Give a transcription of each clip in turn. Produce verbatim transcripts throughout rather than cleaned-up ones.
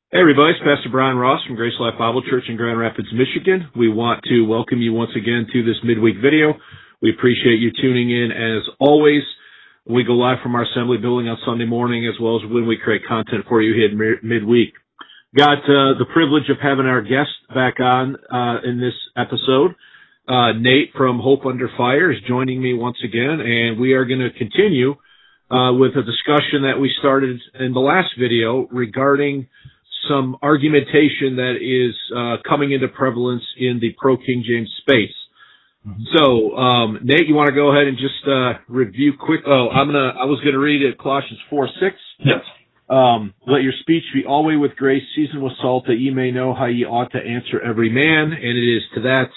Hey everybody, it's Pastor Brian Ross from Grace Life Bible Church in Grand Rapids, Michigan. We want to welcome you once again to this midweek video. We appreciate you tuning in as always. We go live from our assembly building on Sunday morning as well as when we create content for you here midweek. Got uh, the privilege of having our guest back on uh, in this episode. Uh, Nate from Hope Under Fire is joining me once again, and we are going to continue uh, with a discussion that we started in the last video regarding some argumentation that is uh, coming into prevalence in the pro-King James space. Mm-hmm. So, um, Nate, you want to go ahead and just uh, review quick? Oh, I'm gonna. I was gonna read it, Colossians four six. Yes. Um, Let your speech be always with grace, seasoned with salt, that ye may know how ye ought to answer every man. And it is to that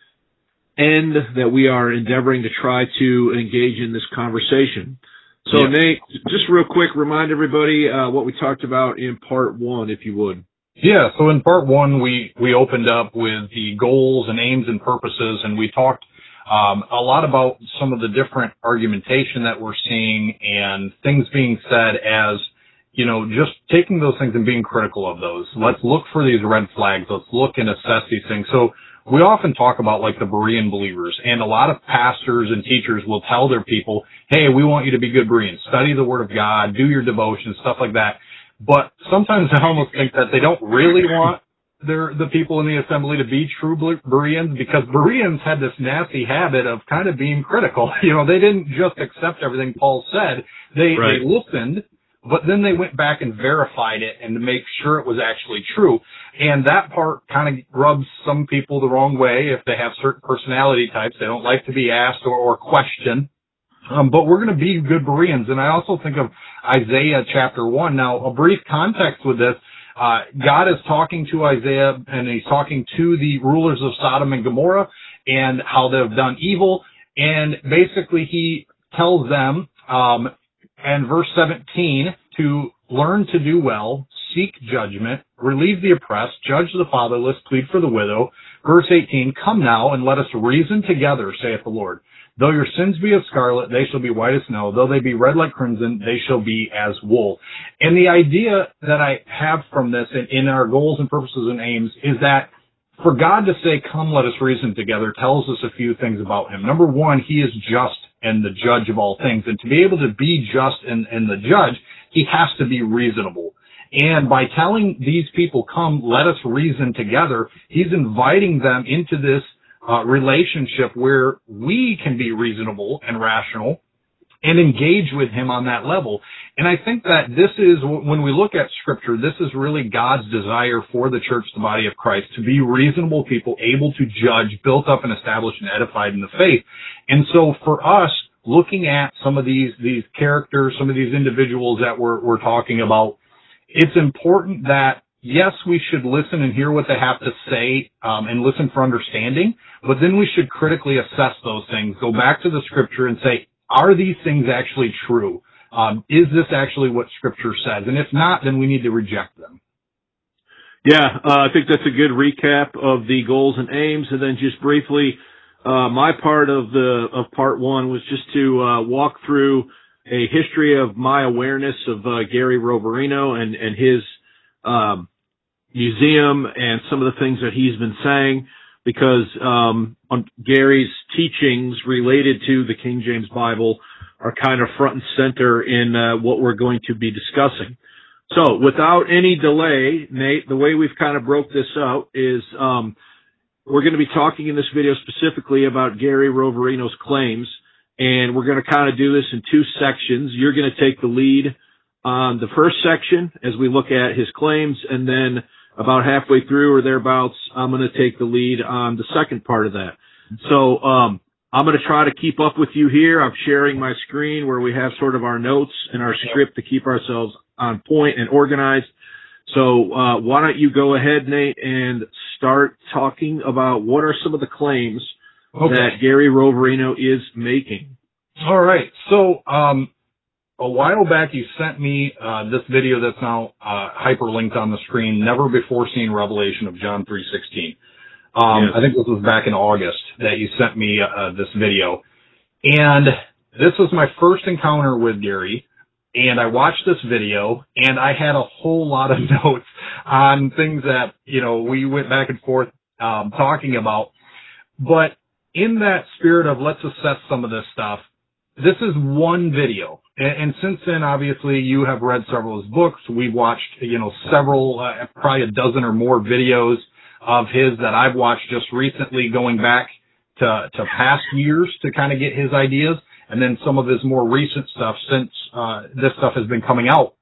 end that we are endeavoring to try to engage in this conversation. So, yeah. Nate, just real quick, remind everybody uh, what we talked about in part one, if you would. Yeah, so in part one, we, we opened up with the goals and aims and purposes, and we talked um, a lot about some of the different argumentation that we're seeing and things being said as, you know, just taking those things and being critical of those. Let's look for these red flags. Let's look and assess these things. So we often talk about like the Berean believers, and a lot of pastors and teachers will tell their people, hey, we want you to be good Bereans. Study the Word of God, do your devotions, stuff like that. But sometimes I almost think that they don't really want their the people in the assembly to be true Bereans, because Bereans had this nasty habit of kind of being critical. You know, they didn't just accept everything Paul said. They, right. they listened, but then they went back and verified it and to make sure it was actually true. And that part kind of rubs some people the wrong way if they have certain personality types. They don't like to be asked or, or questioned. Um, but we're going to be good Bereans. And I also think of Isaiah chapter one. Now, a brief context with this, uh, God is talking to Isaiah, and he's talking to the rulers of Sodom and Gomorrah and how they've done evil. And basically he tells them, um, and verse seventeen, to learn to do well, seek judgment, relieve the oppressed, judge the fatherless, plead for the widow. Verse eighteen, come now and let us reason together, saith the Lord. Though your sins be as scarlet, they shall be white as snow. Though they be red like crimson, they shall be as wool. And the idea that I have from this in, in our goals and purposes and aims is that for God to say, come, let us reason together, tells us a few things about him. Number one, he is just and the judge of all things. And to be able to be just and, and the judge, he has to be reasonable. And by telling these people, come, let us reason together, he's inviting them into this uh, relationship where we can be reasonable and rational and engage with him on that level. And I think that this is, when we look at Scripture, this is really God's desire for the church, the body of Christ, to be reasonable people, able to judge, built up and established and edified in the faith. And so for us, looking at some of these, these characters, some of these individuals that we're, we're talking about, it's important that, yes, we should listen and hear what they have to say, um, and listen for understanding, but then we should critically assess those things, go back to the Scripture and say, are these things actually true? Um, is this actually what Scripture says? And if not, then we need to reject them. Yeah, uh, I think that's a good recap of the goals and aims. And then just briefly, uh, my part of the of part one was just to uh, walk through a history of my awareness of uh, Gary Roverino and, and his um, museum and some of the things that he's been saying, because um, on Gary's teachings related to the King James Bible are kind of front and center in uh, what we're going to be discussing. So without any delay, Nate, the way we've kind of broke this out is um, we're going to be talking in this video specifically about Gary Roverino's claims, and we're going to kind of do this in two sections. You're going to take the lead on the first section as we look at his claims, and then about halfway through or thereabouts, I'm going to take the lead on the second part of that. So um, I'm going to try to keep up with you here. I'm sharing my screen where we have sort of our notes and our script to keep ourselves on point and organized. So uh, why don't you go ahead, Nate, and start talking about what are some of the claims okay. that Gary Roverino is making. All right. So um, a while back you sent me uh, this video that's now uh, hyperlinked on the screen, Never Before Seen Revelation of John three sixteen. Um, yes. I think this was back in August that you sent me uh, this video. And this was my first encounter with Gary. and I watched this video, and I had a whole lot of notes on things that, you know, we went back and forth um, talking about. But in that spirit of let's assess some of this stuff, this is one video. And, and since then, obviously, you have read several of his books. We've watched, you know, several, uh, probably a dozen or more videos of his that I've watched just recently, going back to, to past years to kind of get his ideas, and then some of his more recent stuff since uh, this stuff has been coming out.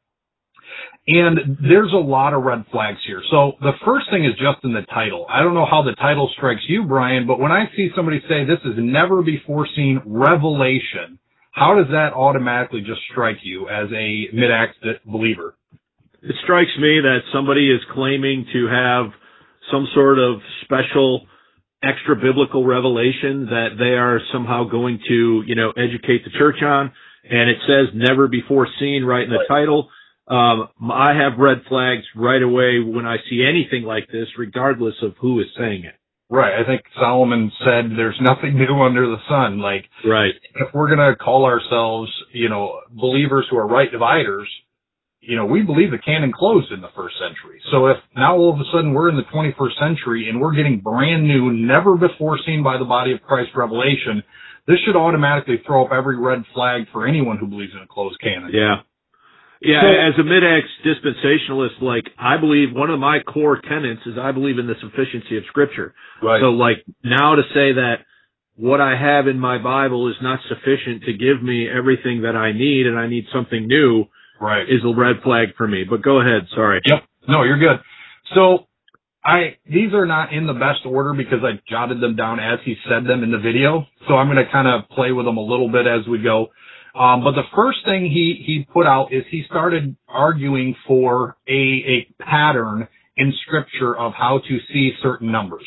And there's a lot of red flags here. So the first thing is just in the title. I don't know how the title strikes you, Brian, but when I see somebody say this is never before seen revelation, how does that automatically just strike you as a mid-Acts believer? It strikes me that somebody is claiming to have some sort of special extra biblical revelation that they are somehow going to, you know, educate the church on. And it says never before seen right in the title. Um, I have red flags right away when I see anything like this, regardless of who is saying it. Right. I think Solomon said there's nothing new under the sun. Like, right. If we're going to call ourselves, you know, believers who are right dividers, you know, we believe the canon closed in the first century. So if now all of a sudden we're in the twenty-first century and we're getting brand new, never before seen by the body of Christ revelation, this should automatically throw up every red flag for anyone who believes in a closed canon. Yeah. Yeah, so, as a mid-Acts dispensationalist, like, I believe one of my core tenets is I believe in the sufficiency of Scripture. Right. So, like, now to say that what I have in my Bible is not sufficient to give me everything that I need and I need something new, right, is a red flag for me. But go ahead, sorry. Yep. No, you're good. So, I these are not in the best order because I jotted them down as he said them in the video. So I'm going to kind of play with them a little bit as we go. Um, but the first thing he, he put out is he started arguing for a, a pattern in Scripture of how to see certain numbers.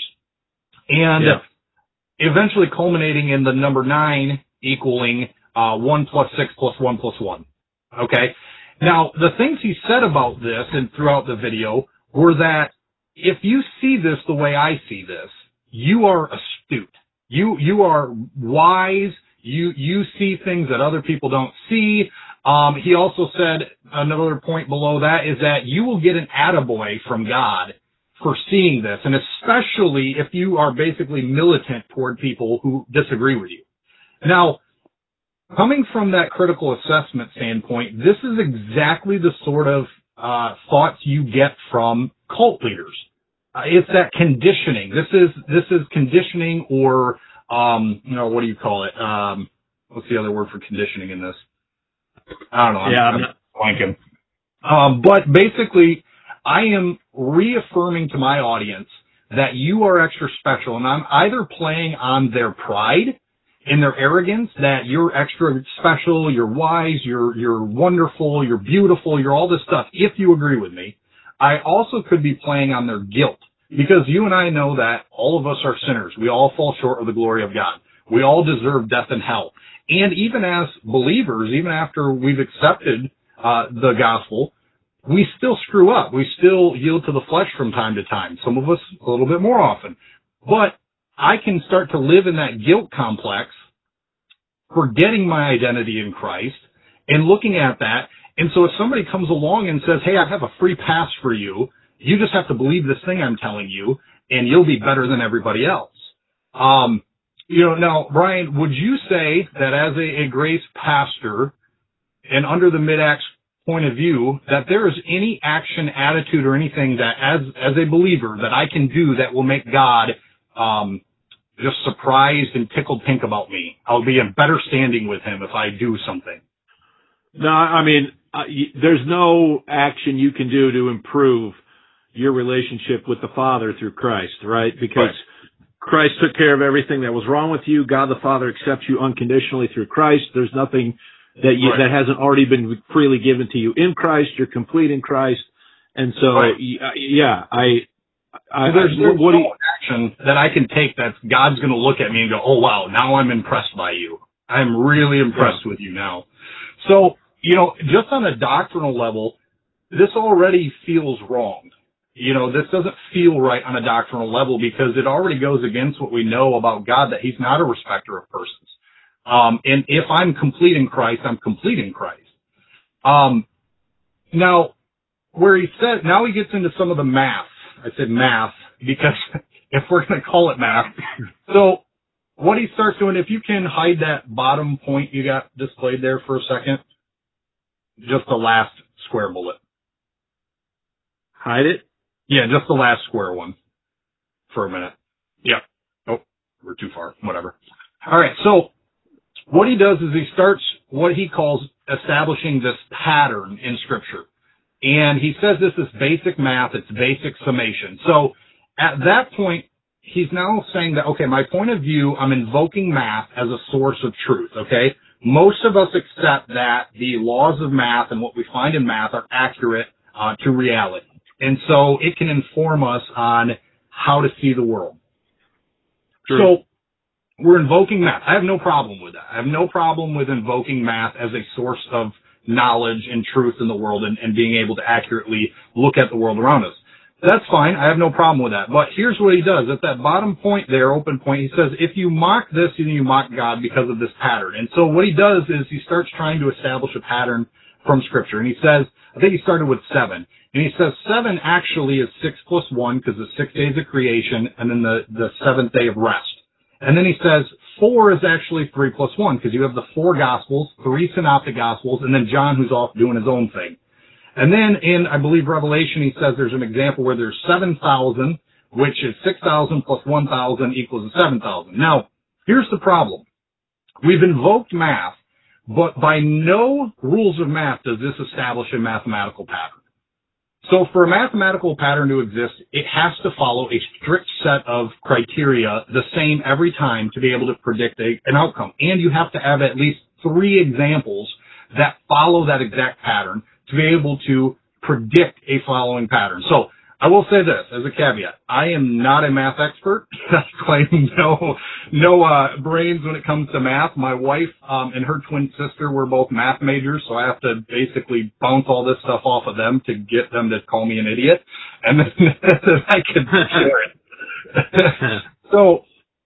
And yeah. eventually culminating in the number nine equaling uh, one plus six plus one plus one. Okay? Now, the things he said about this and throughout the video were that if you see this the way I see this, you are astute. You, you are wise. You, you see things that other people don't see. Um, he also said another point below that is that you will get an attaboy from God for seeing this, and especially if you are basically militant toward people who disagree with you. Now, coming from that critical assessment standpoint, this is exactly the sort of uh, thoughts you get from cult leaders. Uh, it's that conditioning. This is this is conditioning or Um, you know, what do you call it? Um, what's the other word for conditioning in this? I don't know. I'm, yeah, I'm, I'm not... blanking. Um, but basically, I am reaffirming to my audience that you are extra special, and I'm either playing on their pride and their arrogance that you're extra special, you're wise, you're you're wonderful, you're beautiful, you're all this stuff. If you agree with me, I also could be playing on their guilt. Because you and I know that all of us are sinners. We all fall short of the glory of God. We all deserve death and hell. And even as believers, even after we've accepted uh, the gospel, we still screw up. We still yield to the flesh from time to time. Some of us a little bit more often. But I can start to live in that guilt complex, forgetting my identity in Christ, and looking at that. And so if somebody comes along and says, hey, I have a free pass for you, you just have to believe this thing I'm telling you, and you'll be better than everybody else. Um, you know, now, Brian, would you say that as a, a grace pastor and under the mid-Acts point of view, that there is any action, attitude, or anything that as as a believer that I can do that will make God um, just surprised and tickled pink about me? I'll be in better standing with him if I do something. No, I mean, uh, y- there's no action you can do to improve your relationship with the Father through Christ, right? Because right. Christ took care of everything that was wrong with you. God the Father accepts you unconditionally through Christ. There's nothing that you, right. that hasn't already been freely given to you in Christ. You're complete in Christ. And so, right. yeah, I, I, so there's, there's what no do you, action that I can take that God's going to look at me and go, oh wow, now I'm impressed by you. I'm really impressed yeah. with you now. So, you know, just on a doctrinal level, this already feels wrong. You know, this doesn't feel right on a doctrinal level because it already goes against what we know about God, that he's not a respecter of persons. Um, and if I'm complete in Christ, I'm complete in Christ. Um, now, where he said, now he gets into some of the math. I said math because if we're going to call it math. So what he starts doing, if you can hide that bottom point you got displayed there for a second, just the last square bullet. Hide it? Yeah, just the last square one for a minute. Yeah. Oh, we're too far. Whatever. All right. So what he does is he starts what he calls establishing this pattern in Scripture. And he says this is basic math. It's basic summation. So at that point, he's now saying that, okay, my point of view, I'm invoking math as a source of truth, okay? Most of us accept that the laws of math and what we find in math are accurate uh, to reality. And so it can inform us on how to see the world. True. So we're invoking math. I have no problem with that. I have no problem with invoking math as a source of knowledge and truth in the world and, and being able to accurately look at the world around us. That's fine. I have no problem with that. But here's what he does. At that bottom point there, open point, he says, if you mock this, then you mock God because of this pattern. And so what he does is he starts trying to establish a pattern from Scripture. And he says, I think he started with seven. And he says seven actually is six plus one because the six days of creation and then the, the seventh day of rest. And then he says four is actually three plus one because you have the four Gospels, three Synoptic Gospels, and then John who's off doing his own thing. And then in, I believe, Revelation, he says there's an example where there's seven thousand, which is six thousand plus one thousand equals seven thousand. Now, here's the problem. We've invoked math, but by no rules of math does this establish a mathematical pattern. So for a mathematical pattern to exist, it has to follow a strict set of criteria, the same every time, to be able to predict a, an outcome. And you have to have at least three examples that follow that exact pattern to be able to predict a following pattern. So I will say this as a caveat. I am not a math expert. I claim no, no, uh, brains when it comes to math. My wife, um, and her twin sister were both math majors, so I have to basically bounce all this stuff off of them to get them to call me an idiot. And then I can share it. So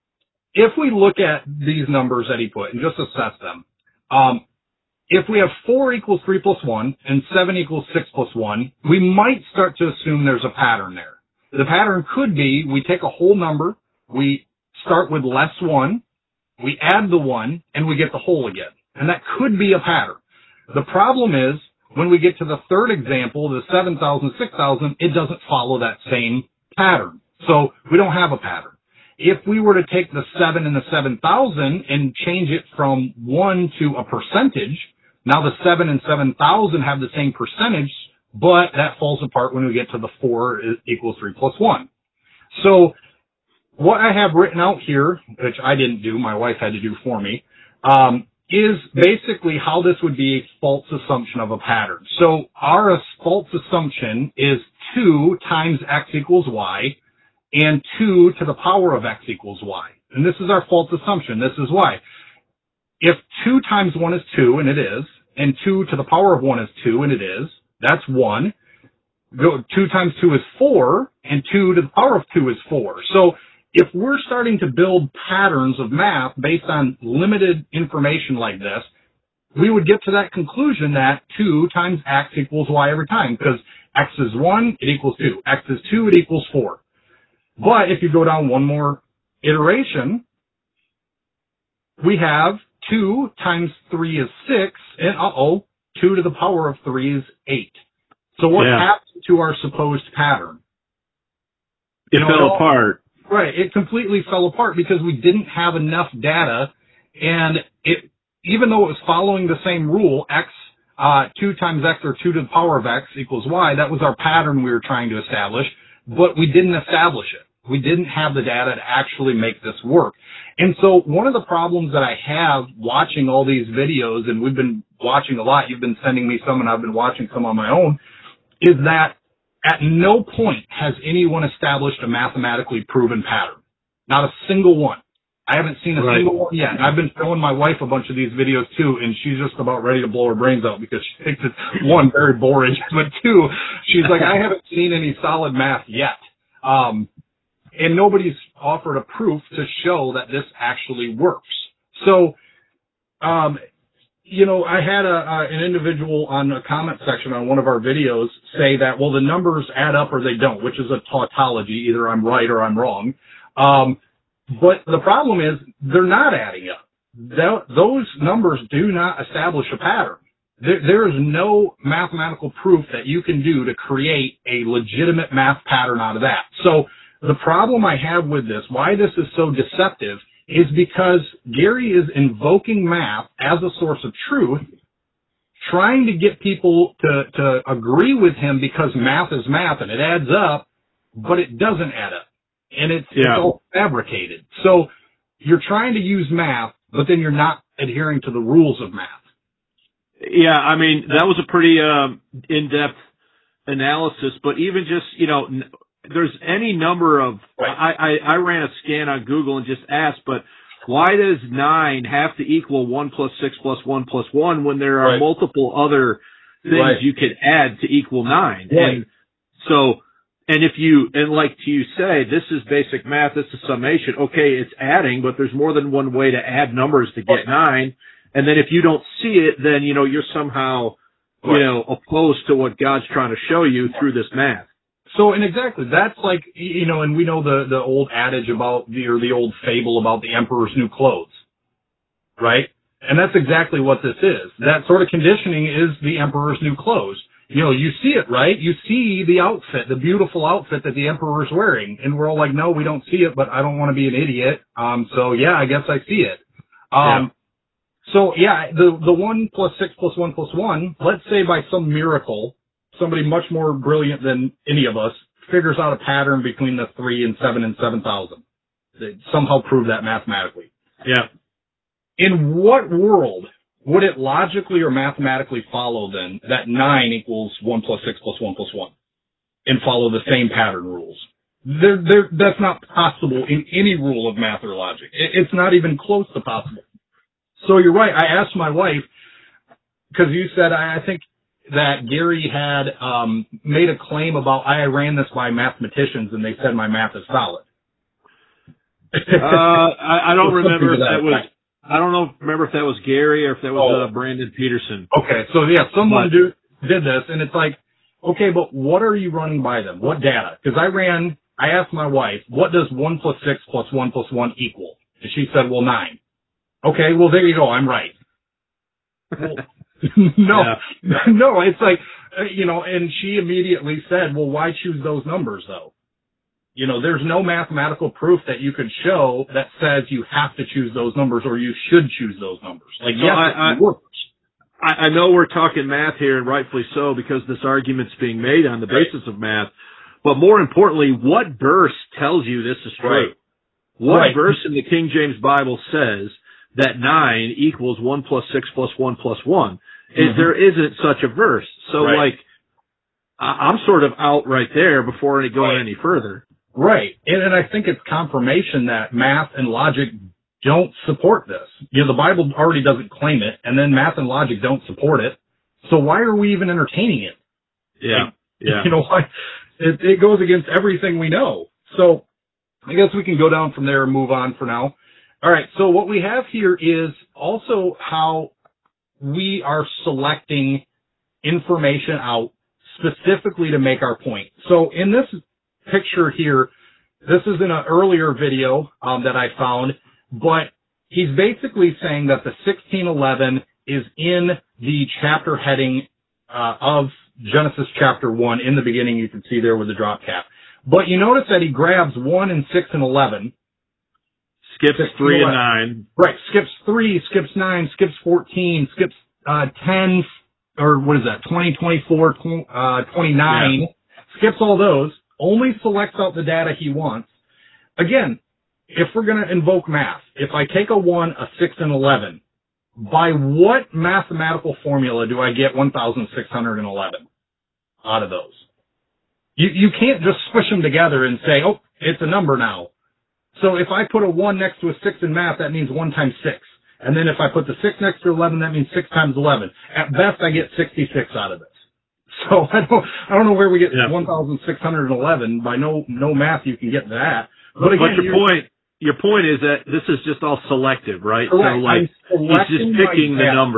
if we look at these numbers that he put and just assess them, um, if we have four equals three plus one and seven equals six plus one, we might start to assume there's a pattern there. The pattern could be we take a whole number, we start with less one, we add the one, and we get the whole again. And that could be a pattern. The problem is when we get to the third example, the seven thousand, six thousand, it doesn't follow that same pattern. So we don't have a pattern. If we were to take the seven and the seven thousand and change it from one to a percentage, now the seven and seven thousand have the same percentage, but that falls apart when we get to the four equals three plus one. So what I have written out here, which I didn't do, my wife had to do for me, um, is basically how this would be a false assumption of a pattern. So our false assumption is two times x equals y and two to the power of x equals y. And this is our false assumption. This is why. If two times one is two, and it is, and two to the power of one is two, and it is, that's one. Go, two times two is four, and two to the power of two is four. So if we're starting to build patterns of math based on limited information like this, we would get to that conclusion that two times x equals y every time, because x is one, it equals two. X is two, it equals four. But if you go down one more iteration, we have two times three is six, and uh-oh, two to the power of three is eight. So what yeah. happened to our supposed pattern? It you know, fell it all, apart. Right, it completely fell apart because we didn't have enough data, and it, even though it was following the same rule, x, uh, two times x or two to the power of x equals y, that was our pattern we were trying to establish, but we didn't establish it. We didn't have the data to actually make this work. And so one of the problems that I have watching all these videos, and we've been watching a lot, you've been sending me some and I've been watching some on my own, is that at no point has anyone established a mathematically proven pattern. Not a single one. I haven't seen a right. single one yet. And I've been showing my wife a bunch of these videos too, and she's just about ready to blow her brains out because she thinks it's, one, very boring, but two, she's like, I haven't seen any solid math yet. Um, And nobody's offered a proof to show that this actually works. So, um, you know, I had a, uh, an individual on a comment section on one of our videos say that, well, the numbers add up or they don't, which is a tautology. Either I'm right or I'm wrong. Um, but the problem is they're not adding up. Th- those numbers do not establish a pattern. There, there is no mathematical proof that you can do to create a legitimate math pattern out of that. So the problem I have with this, why this is so deceptive, is because Gary is invoking math as a source of truth, trying to get people to, to agree with him because math is math and it adds up, but it doesn't add up. And it's, yeah. it's all fabricated. So you're trying to use math, but then you're not adhering to the rules of math. Yeah, I mean, that was a pretty um, in-depth analysis, but even just, you know, n- there's any number of, right. I, I, I ran a scan on Google and just asked, but why does nine have to equal one plus six plus one plus one when there are right. multiple other things right. you could add to equal nine? Right. And so, and if you, and like you say, this is basic math, this is summation. Okay, it's adding, but there's more than one way to add numbers to get right. nine. And then if you don't see it, then, you know, you're somehow, right. you know, opposed to what God's trying to show you through this math. So, and exactly, that's like, you know, and we know the, the old adage about the, or the old fable about the emperor's new clothes, right? And that's exactly what this is. That sort of conditioning is the emperor's new clothes. You know, you see it, right? You see the outfit, the beautiful outfit that the emperor's wearing, and we're all like, no, we don't see it, but I don't want to be an idiot. Um, so yeah, I guess I see it. Um, yeah. So yeah, the, the one plus six plus one plus one, let's say by some miracle, somebody much more brilliant than any of us figures out a pattern between the three and seven and seven thousand. They somehow prove that mathematically. Yeah. In what world would it logically or mathematically follow then that nine equals one plus six plus one plus one and follow the same pattern rules? They're, they're, that's not possible in any rule of math or logic. It, it's not even close to possible. So you're right. I asked my wife, because you said, I, I think, that Gary had um, made a claim about, I ran this by mathematicians and they said my math is solid. uh, I, I don't remember if that was, I don't know, remember if that was Gary or if that was oh. uh, Brandon Peterson. Okay, so yeah, someone do, did this and it's like, okay, but what are you running by them? What data? Because I ran, I asked my wife, what does one plus six plus one plus one equal? And she said, well, nine. Okay, well, there you go, I'm right. Well, no, yeah. no, it's like, uh, you know, and she immediately said, well, why choose those numbers though? You know, there's no mathematical proof that you could show that says you have to choose those numbers or you should choose those numbers. Like, so yes, I, it works. I, I know we're talking math here, and rightfully so, because this argument's being made on the basis of math. But more importantly, what verse tells you this is true? Right. What right. verse in the King James Bible says that nine equals one plus six plus one plus one? Is mm-hmm. there isn't such a verse. So, right. like, I, I'm sort of out right there before any going right. any further. Right. And, and I think it's confirmation that math and logic don't support this. You know, the Bible already doesn't claim it, and then math and logic don't support it. So why are we even entertaining it? Yeah. Like, yeah. You know, it, it goes against everything we know. So I guess we can go down from there and move on for now. All right. So what we have here is also how we are selecting information out specifically to make our point. So in this picture here, this is in an earlier video um, that I found, but he's basically saying that the sixteen eleven is in the chapter heading uh, of Genesis chapter one. In the beginning, you can see there with the drop cap. But you notice that he grabs one and six and eleven. Skips three and nine. Right. Skips three, skips nine, skips fourteen, skips uh, ten, or what is that, twenty, twenty-four, uh, twenty-nine. Yeah. Skips all those. Only selects out the data he wants. Again, if we're going to invoke math, if I take a one, a six, and eleven, by what mathematical formula do I get one thousand six hundred eleven out of those? You, you can't just squish them together and say, oh, it's a number now. So if I put a one next to a six in math, that means one times six. And then if I put the six next to eleven, that means six times eleven. At best, I get sixty-six out of this. So I don't, I don't know where we get yeah. one thousand six hundred eleven. By no, no math you can get that. But, again, but your point, your point is that this is just all selective, right? Correct. So like, he's just picking the numbers.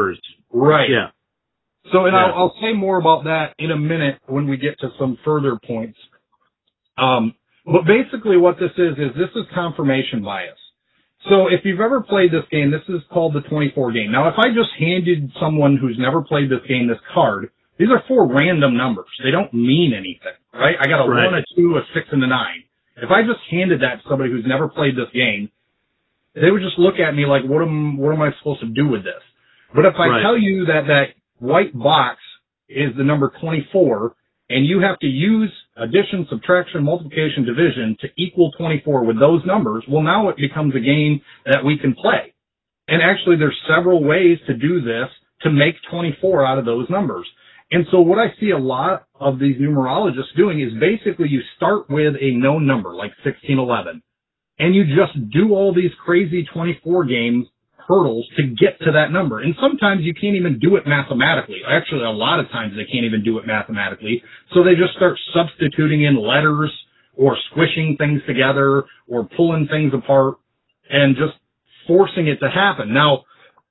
Right. Yeah. So, and yeah. I'll, I'll say more about that in a minute when we get to some further points. Um, but basically what this is, is this is confirmation bias. So if you've ever played this game, this is called the twenty-four game. Now, if I just handed someone who's never played this game this card, these are four random numbers. They don't mean anything, right? I got a right. one, a two, a six, and a nine. If I just handed that to somebody who's never played this game, they would just look at me like, what am, what am I supposed to do with this? But if I right. tell you that that white box is the number twenty-four, and you have to use addition, subtraction, multiplication, division to equal twenty-four with those numbers, well, now it becomes a game that we can play. And actually, there's several ways to do this to make twenty-four out of those numbers. And so what I see a lot of these numerologists doing is basically you start with a known number, like sixteen eleven, and you just do all these crazy twenty-four games hurdles to get to that number. And sometimes you can't even do it mathematically. Actually, a lot of times they can't even do it mathematically. So they just start substituting in letters or squishing things together or pulling things apart and just forcing it to happen. Now,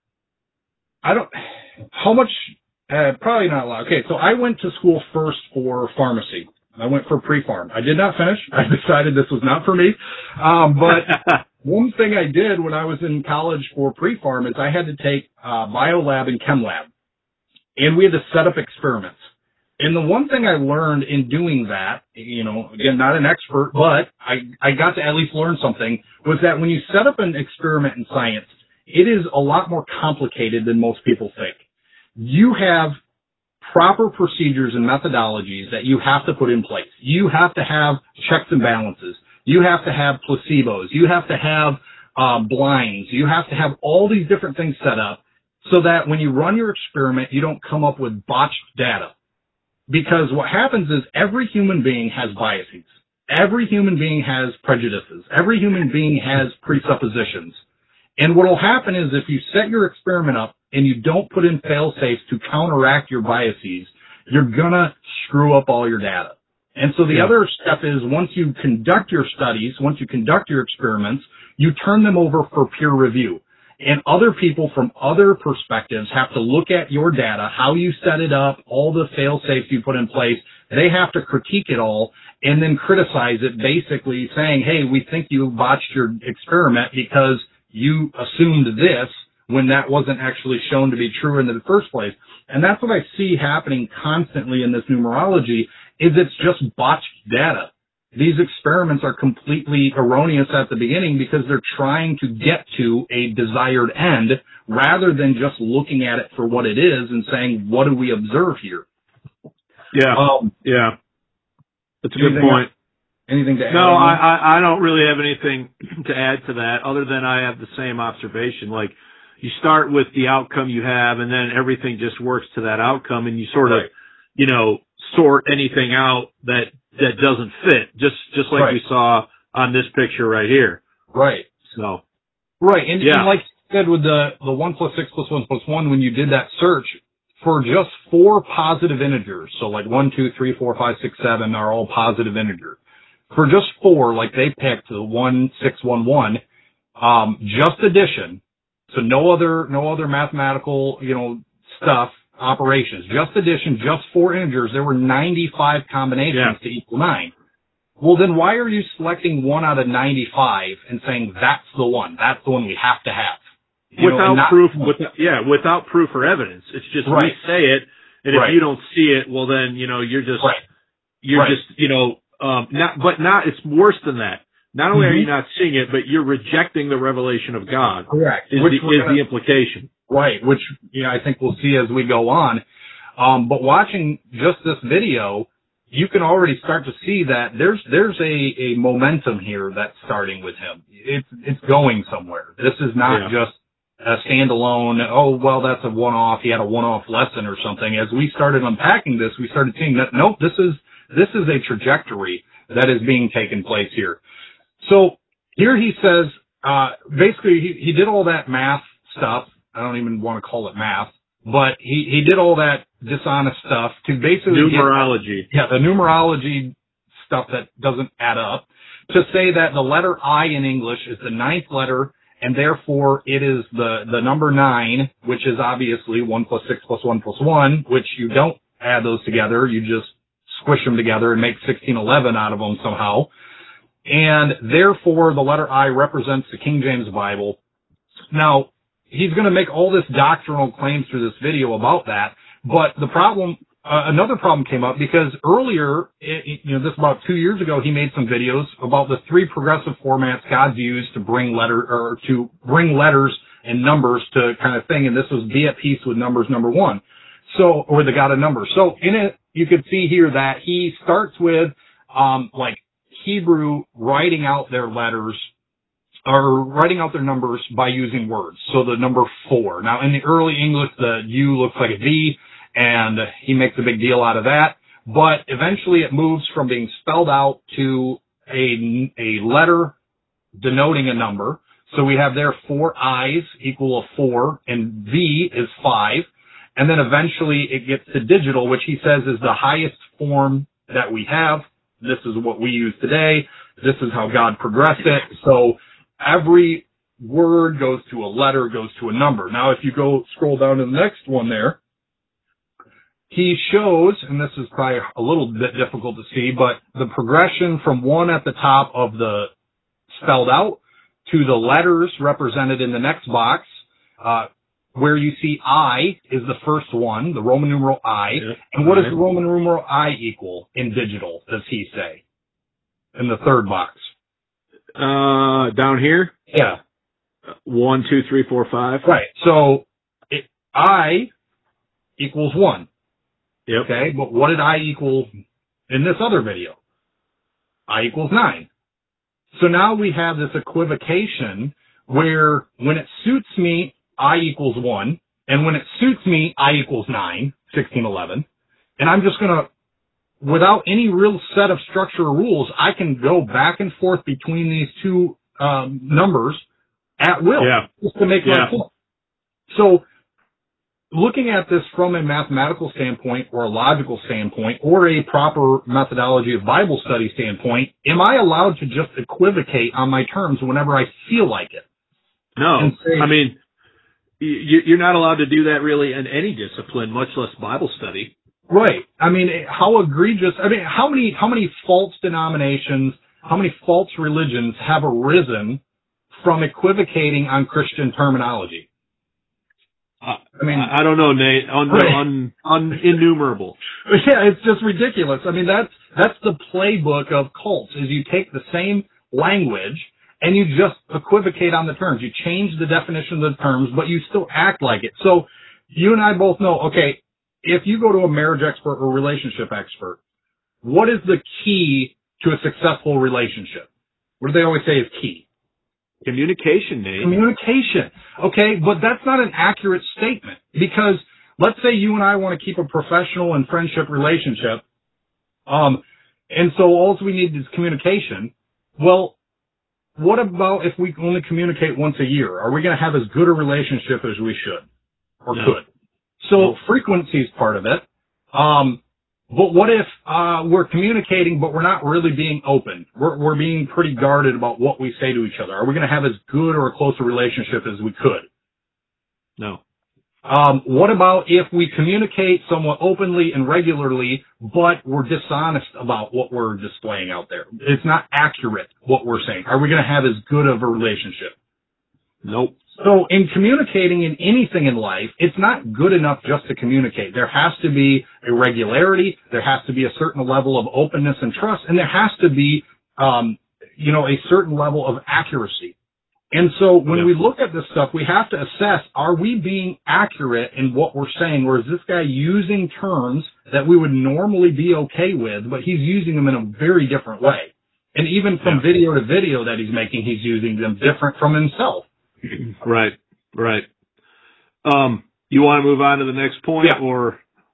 I don't, how much, uh, probably not a lot. Okay, so I went to school first for pharmacy. I went for pre-pharm. I did not finish. I decided this was not for me. Um, but one thing I did when I was in college for pre-pharm is I had to take uh, biolab and chem lab, and we had to set up experiments. And the one thing I learned in doing that, you know, again, not an expert, but I, I got to at least learn something, was that when you set up an experiment in science, it is a lot more complicated than most people think. You have proper procedures and methodologies that you have to put in place. You have to have checks and balances. You have to have placebos. You have to have uh, blinds. You have to have all these different things set up so that when you run your experiment, you don't come up with botched data. Because what happens is every human being has biases. Every human being has prejudices. Every human being has presuppositions. And what will happen is if you set your experiment up and you don't put in fail-safes to counteract your biases, you're going to screw up all your data. And so the yeah. other step is once you conduct your studies, once you conduct your experiments, you turn them over for peer review. And other people from other perspectives have to look at your data, how you set it up, all the fail-safes you put in place. They have to critique it all and then criticize it, basically saying, hey, we think you botched your experiment because you assumed this when that wasn't actually shown to be true in the first place. And that's what I see happening constantly in this numerology, is it's just botched data. These experiments are completely erroneous at the beginning because they're trying to get to a desired end rather than just looking at it for what it is and saying, what do we observe here? Yeah, um, yeah. That's a good point. Anything to add? No, I, I, I don't really have anything to add to that other than I have the same observation. Like, you start with the outcome you have, and then everything just works to that outcome, and you sort right. of, you know, sort anything out that that doesn't fit, just just like right. we saw on this picture right here. Right. So. Right, and, yeah. and like you said with the, the one plus six plus one plus one, when you did that search, for just four positive integers, so like one, two, three, four, five, six, seven are all positive integers. For just four, like they picked, the one, six, one, one, um, just addition, so no other, no other mathematical, you know, stuff, operations, just addition, just four integers, there were ninety-five combinations yeah. to equal nine. Well, then why are you selecting one out of ninety-five and saying that's the one, that's the one we have to have? You without know, not, proof, with, yeah, without proof or evidence. It's just right. we say it, and right. if you don't see it, well then, you know, you're just, right. you're right. just, you know, um, not, but not, it's worse than that. Not only mm-hmm. are you not seeing it, but you're rejecting the revelation of God. Correct. Is, which the, is gonna, the implication. Right, which, you know, I think we'll see as we go on. Um, but watching just this video, you can already start to see that there's, there's a, a momentum here that's starting with him. It's, it's going somewhere. This is not yeah. just a standalone, oh, well, that's a one-off, he had a one-off lesson or something. As we started unpacking this, we started seeing that, nope, this is, this is a trajectory that is being taken place here. So here he says, uh, basically he, he did all that math stuff. I don't even want to call it math, but he, he did all that dishonest stuff to basically numerology. Get, yeah, the numerology stuff that doesn't add up, to say that the letter I in English is the ninth letter and therefore it is the, the number nine, which is obviously one plus six plus one plus one, which you don't add those together, you just squish them together and make sixteen eleven out of them somehow. And therefore the letter I represents the King James Bible. Now, he's going to make all this doctrinal claims through this video about that, but the problem, uh, another problem came up because earlier, it, you know, this about two years ago, he made some videos about the three progressive formats God's used to bring letter, or to bring letters and numbers to kind of thing, and this was be at peace with numbers number one. So, or the God of numbers. So in it, you could see here that he starts with, um, like Hebrew writing out their letters, or writing out their numbers by using words. So the number four. Now in the early English, the U looks like a V, and he makes a big deal out of that. But eventually it moves from being spelled out to a, a letter denoting a number. So we have there four I's equal a four, and V is five. And then eventually it gets to digital, which he says is the highest form that we have. This is what we use today. This is how God progressed it. So every word goes to a letter, goes to a number. Now, if you go scroll down to the next one there, he shows, and this is probably a little bit difficult to see, but the progression from one at the top of the spelled out to the letters represented in the next box, uh, where you see I is the first one, the Roman numeral I. Yeah. And what does the Roman numeral I equal in digital, does he say? In the third box. Uh, down here? Yeah. One, two, three, four, five. Right. So, it, I equals one. Yep. Okay, but what did I equal in this other video? I equals nine. So now we have this equivocation where when it suits me, I equals one, and when it suits me, I equals nine, sixteen, eleven. And I'm just going to, without any real set of structure or rules, I can go back and forth between these two um, numbers at will, yeah. just to make yeah. my point. So, looking at this from a mathematical standpoint or a logical standpoint or a proper methodology of Bible study standpoint, am I allowed to just equivocate on my terms whenever I feel like it? No. Say, I mean, you're not allowed to do that really in any discipline, much less Bible study. Right. I mean, how egregious, I mean, how many, how many false denominations, how many false religions have arisen from equivocating on Christian terminology? Uh, I mean, I don't know, Nate. Un, right. un, un, innumerable. Yeah, it's just ridiculous. I mean, that's that's the playbook of cults. Is you take the same language and you just equivocate on the terms. You change the definition of the terms, but you still act like it. So you and I both know. Okay, if you go to a marriage expert or relationship expert, what is the key to a successful relationship? What do they always say is key? Communication, Nate. Communication. Okay, but that's not an accurate statement because let's say you and I want to keep a professional and friendship relationship, um, and so all we need is communication. Well, what about if we only communicate once a year? Are we going to have as good a relationship as we should or no. could? So no. frequency is part of it. Um, But what if uh we're communicating, but we're not really being open? We're, we're being pretty guarded about what we say to each other. Are we going to have as good or a closer relationship as we could? No. Um, what about if we communicate somewhat openly and regularly, but we're dishonest about what we're displaying out there? It's not accurate what we're saying. Are we going to have as good of a relationship? Nope. So in communicating in anything in life, it's not good enough just to communicate. There has to be a regularity. There has to be a certain level of openness and trust. And there has to be, um, you know, a certain level of accuracy. And so when yeah. we look at this stuff, we have to assess, are we being accurate in what we're saying? Or is this guy using terms that we would normally be okay with, but he's using them in a very different way? And even from yeah. video to video that he's making, he's using them different from himself. Right, right. Um, you want to move on to the next point, yeah. or?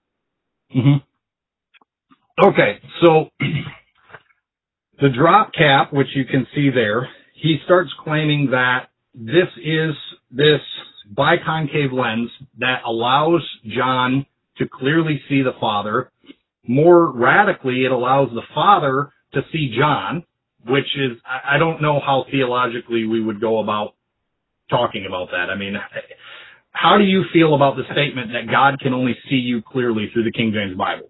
Mm-hmm. Okay, so the drop cap, which you can see there, he starts claiming that this is this biconcave lens that allows John to clearly see the Father. More radically, it allows the Father to see John, which is, I don't know how theologically we would go about talking about that. I mean, how do you feel about the statement that God can only see you clearly through the King James Bible?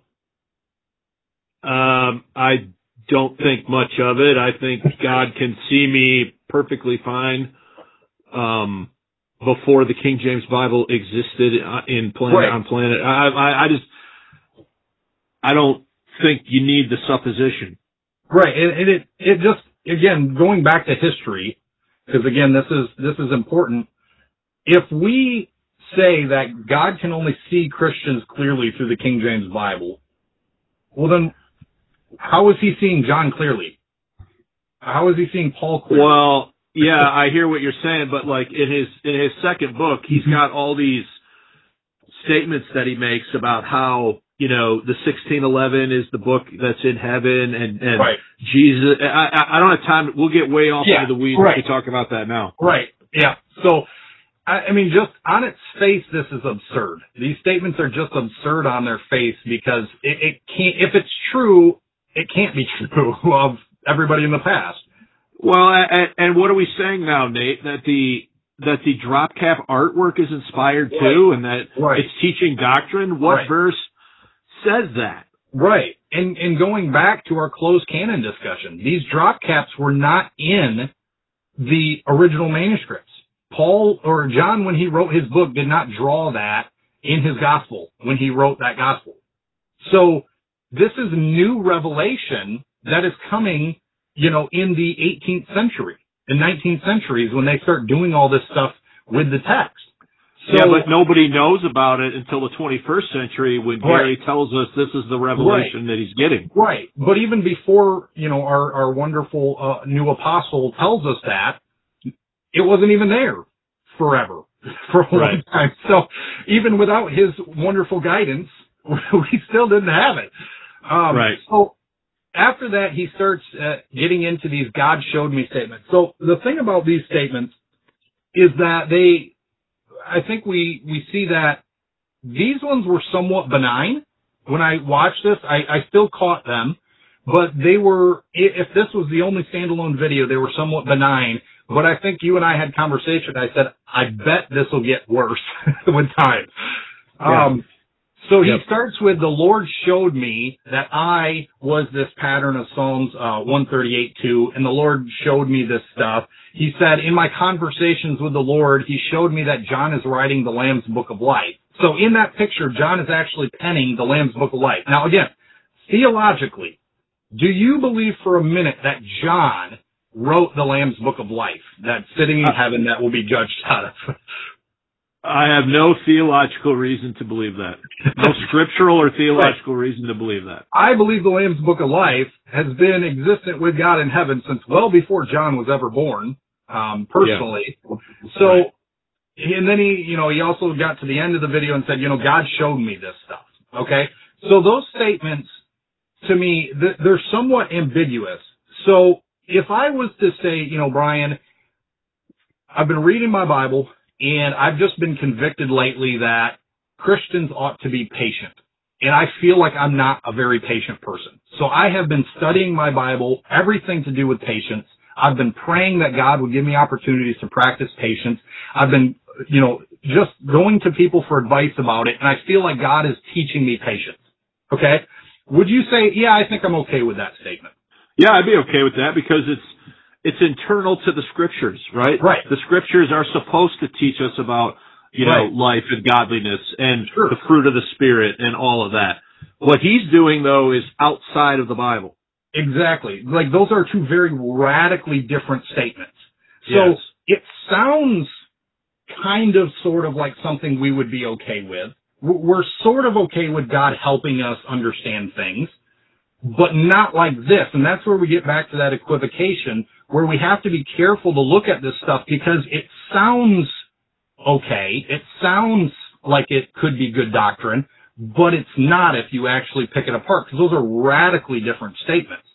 Um, I don't think much of it. I think God can see me perfectly fine. Um, before the King James Bible existed in planet Right. on planet, I, I, I just, I don't think you need the supposition. Right, and, and it it just again going back to history, because again this is this is important. If we say that God can only see Christians clearly through the King James Bible, well then, how is He seeing John clearly? How is He seeing Paul clearly? Well, yeah, I hear what you're saying, but like in his in his second book, he's got all these statements that he makes about how, you know, the sixteen eleven is the book that's in heaven, and and right. Jesus. I, I don't have time. We'll get way off yeah, into the weeds right. if we talk about that now. Right. Yeah. So, I, I mean, just on its face, this is absurd. These statements are just absurd on their face because it, it can't. If it's true, it can't be true of everybody in the past. Well, and, and what are we saying now, Nate? That the that the drop cap artwork is inspired right. too, and that right. it's teaching doctrine. What right. verse says that? Right. And and going back to our closed canon discussion, these drop caps were not in the original manuscripts. Paul or John, when he wrote his book, did not draw that in his gospel when he wrote that gospel. So this is new revelation that is coming, you know, in the eighteenth century, the nineteenth centuries, when they start doing all this stuff with the text. So, yeah, but nobody knows about it until the twenty-first century when Gary right. tells us this is the revelation right. that he's getting. Right. But even before, you know, our, our wonderful uh, new apostle tells us that, it wasn't even there forever, for a right. long time. So even without his wonderful guidance, we still didn't have it. Um, right. So after that, he starts uh, getting into these God showed me statements. So the thing about these statements is that they, I think we, we see that these ones were somewhat benign. When I watched this, I, I still caught them, but they were, if this was the only standalone video, they were somewhat benign. But I think you and I had conversation. I said, I bet this will get worse with time. Yeah. Um, so yep. he starts with, the Lord showed me that I was this pattern of Psalms uh, one thirty-eight two, and the Lord showed me this stuff. He said, in my conversations with the Lord, he showed me that John is writing the Lamb's Book of Life. So in that picture, John is actually penning the Lamb's Book of Life. Now again, theologically, do you believe for a minute that John wrote the Lamb's Book of Life, that's sitting in heaven that will be judged out of? I have no theological reason to believe that. No scriptural or theological right. reason to believe that. I believe the Lamb's Book of Life has been existent with God in heaven since well before John was ever born, um, personally. Yeah. So, right. and then he, you know, he also got to the end of the video and said, you know, God showed me this stuff. Okay? So those statements, to me, they're somewhat ambiguous. So if I was to say, you know, Brian, I've been reading my Bible, and I've just been convicted lately that Christians ought to be patient. And I feel like I'm not a very patient person. So I have been studying my Bible, everything to do with patience. I've been praying that God would give me opportunities to practice patience. I've been, you know, just going to people for advice about it, and I feel like God is teaching me patience. Okay? Would you say, yeah, I think I'm okay with that statement? Yeah, I'd be okay with that because it's It's internal to the scriptures, right? Right. The scriptures are supposed to teach us about, you know, right. life and godliness and sure. the fruit of the Spirit and all of that. What he's doing, though, is outside of the Bible. Exactly. Like, those are two very radically different statements. So yes. it sounds kind of sort of like something we would be okay with. We're sort of okay with God helping us understand things, but not like this. And that's where we get back to that equivocation, where we have to be careful to look at this stuff because it sounds okay. It sounds like it could be good doctrine, but it's not if you actually pick it apart, because those are radically different statements.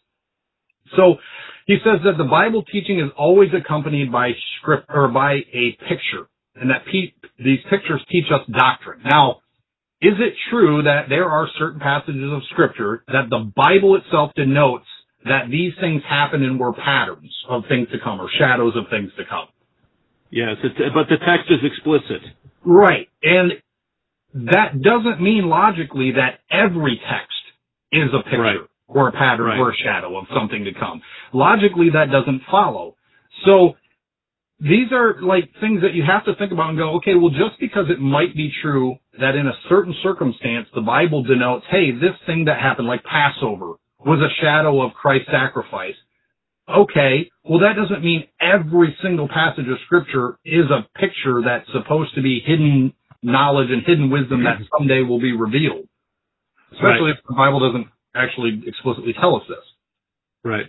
So he says that the Bible teaching is always accompanied by script or by a picture, and that pe- these pictures teach us doctrine. Now, is it true that there are certain passages of Scripture that the Bible itself denotes that these things happen and were patterns of things to come or shadows of things to come? Yes, it's, but the text is explicit. Right. And that doesn't mean logically that every text is a picture right. or a pattern right. or a shadow of something to come. Logically, that doesn't follow. So these are like things that you have to think about and go, okay, well, just because it might be true that in a certain circumstance the Bible denotes, hey, this thing that happened, like Passover, was a shadow of Christ's sacrifice. Okay, well, that doesn't mean every single passage of Scripture is a picture that's supposed to be hidden knowledge and hidden wisdom that someday will be revealed. Especially right. if the Bible doesn't actually explicitly tell us this. Right.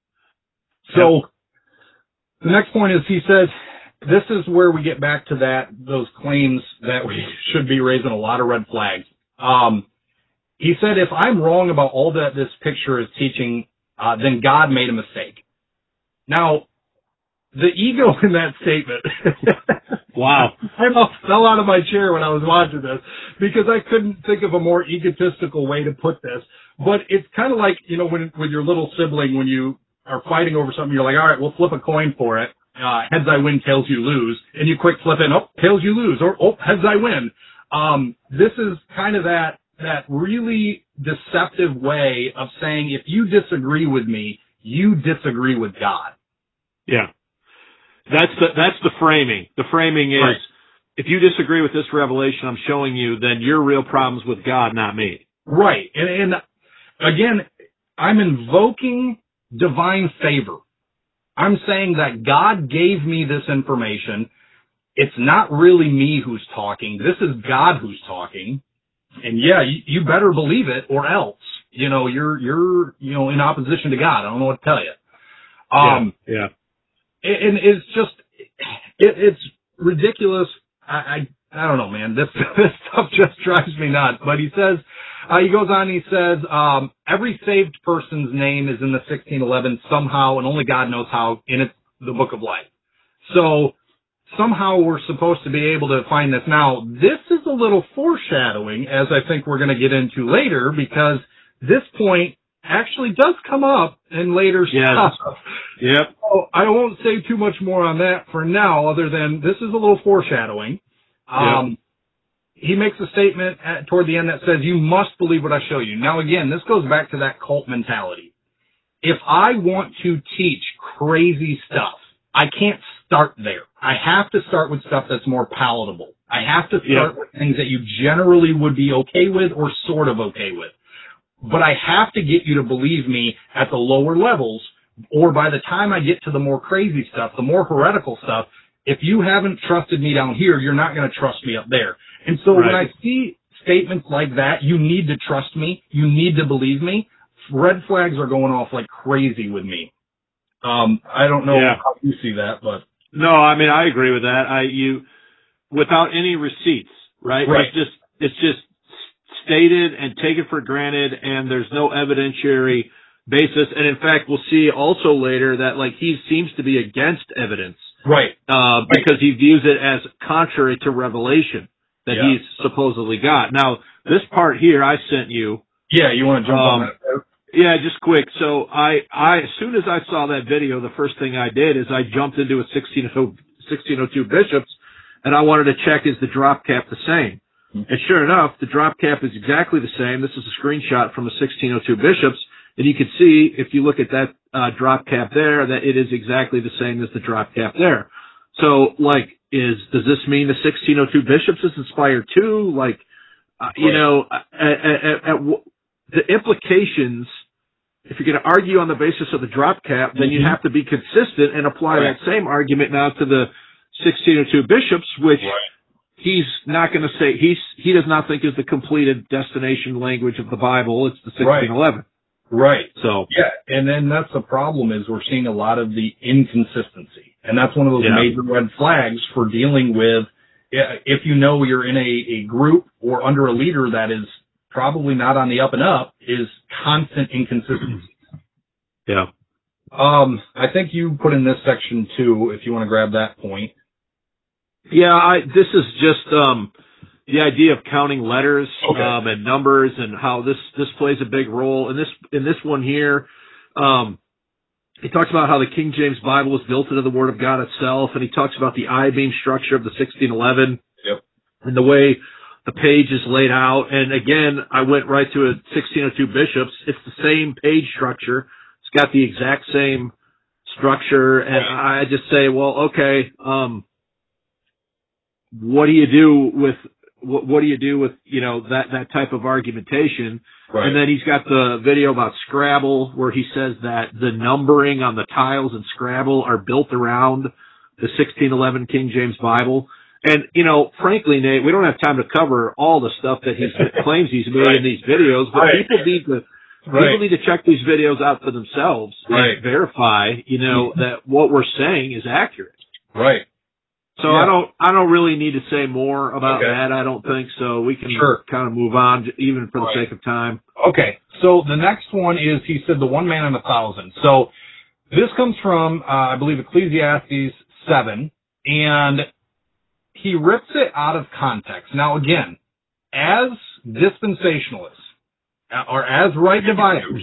So, yep. The next point is he says, this is where we get back to that, those claims that we should be raising a lot of red flags. Um, he said, if I'm wrong about all that this picture is teaching, uh, then God made a mistake. Now, the ego in that statement. Wow. I fell out of my chair when I was watching this because I couldn't think of a more egotistical way to put this. But it's kind of like, you know, when with your little sibling, when you are fighting over something, you're like, all right, we'll flip a coin for it. Uh, heads I win, tails you lose. And you quick flip in, oh, tails you lose, or oh, heads I win. Um, this is kind of that, that really deceptive way of saying, if you disagree with me, you disagree with God. Yeah. That's the, that's the framing. The framing is, right. if you disagree with this revelation I'm showing you, then your real problem's with God, not me. Right. And, and again, I'm invoking divine favor. I'm saying that God gave me this information. It's not really me who's talking. This is God who's talking. And yeah, you, you better believe it or else, you know, you're, you're, you know, in opposition to God. I don't know what to tell you. Um, yeah. yeah. And it's just, it, it's ridiculous. I, I, I don't know, man. This, this stuff just drives me nuts. But he says, uh, he goes on, he says, um, every saved person's name is in the sixteen eleven somehow, and only God knows how, in it, the book of life. So somehow we're supposed to be able to find this. Now, this is a little foreshadowing, as I think we're going to get into later, because this point actually does come up in later yes. stuff. Yep. So I won't say too much more on that for now, other than this is a little foreshadowing. Um, yep. He makes a statement at, toward the end that says, you must believe what I show you. Now, again, this goes back to that cult mentality. If I want to teach crazy stuff, I can't start there. I have to start with stuff that's more palatable. I have to start yep. with things that you generally would be okay with or sort of okay with. But I have to get you to believe me at the lower levels, or by the time I get to the more crazy stuff, the more heretical stuff, if you haven't trusted me down here, you're not going to trust me up there. And so right. when I see statements like that, you need to trust me, you need to believe me, red flags are going off like crazy with me. Um, I don't know yeah. how you see that, but. No, I mean, I agree with that. I, you, without any receipts, right? right. It's just, it's just stated and taken for granted, and there's no evidentiary basis. And in fact, we'll see also later that like he seems to be against evidence. Right. Uh, because he views it as contrary to revelation that yeah. he's supposedly got. Now, this part here I sent you. Yeah, you want to jump um, on that? Yeah, just quick. So I, I, as soon as I saw that video, the first thing I did is I jumped into a sixteen oh two Bishops, and I wanted to check, is the drop cap the same? Mm-hmm. And sure enough, the drop cap is exactly the same. This is a screenshot from a sixteen oh two Bishops, and you can see, if you look at that uh, drop cap there, that it is exactly the same as the drop cap there. So, like, is does this mean the sixteen oh two Bishops is inspired too? Like, uh, you know, at, at, at, at w- the implications, if you're going to argue on the basis of the drop cap, then mm-hmm. you have to be consistent and apply right. that same argument now to the sixteen oh two Bishops, which right. he's not going to say, he's, he does not think is the completed destination language of the Bible. It's the sixteen eleven. Right. So. Yeah, and then that's the problem, is we're seeing a lot of the inconsistency. And that's one of those yeah. major red flags for dealing with, if you know you're in a, a group or under a leader that is probably not on the up and up, is constant inconsistency. Yeah. Um, I think you put in this section too, if you want to grab that point. Yeah, I, this is just, um, the idea of counting letters, okay. um, and numbers, and how this, this plays a big role. In this, in this one here, um, he talks about how the King James Bible was built into the Word of God itself, and he talks about the I-beam structure of the sixteen eleven. Yep. And the way the page is laid out. And again, I went right to a sixteen oh two Bishops. It's the same page structure. It's got the exact same structure. And I just say, well, okay, um, what do you do with, what, what do you do with, you know, that, that type of argumentation? Right. And then he's got the video about Scrabble where he says that the numbering on the tiles in Scrabble are built around the sixteen eleven King James Bible. And, you know, frankly, Nate, we don't have time to cover all the stuff that he claims he's made right. in these videos, but right. people need to right. people need to check these videos out for themselves right. and verify, you know, that what we're saying is accurate. Right. So yeah. I don't I don't really need to say more about okay. that. I don't think so. We can sure. kind of move on, even for the right. sake of time. Okay. So the next one is, he said, the one man in a thousand. So this comes from, uh, I believe, Ecclesiastes seven, and he rips it out of context. Now, again, as dispensationalists, or as right dividers,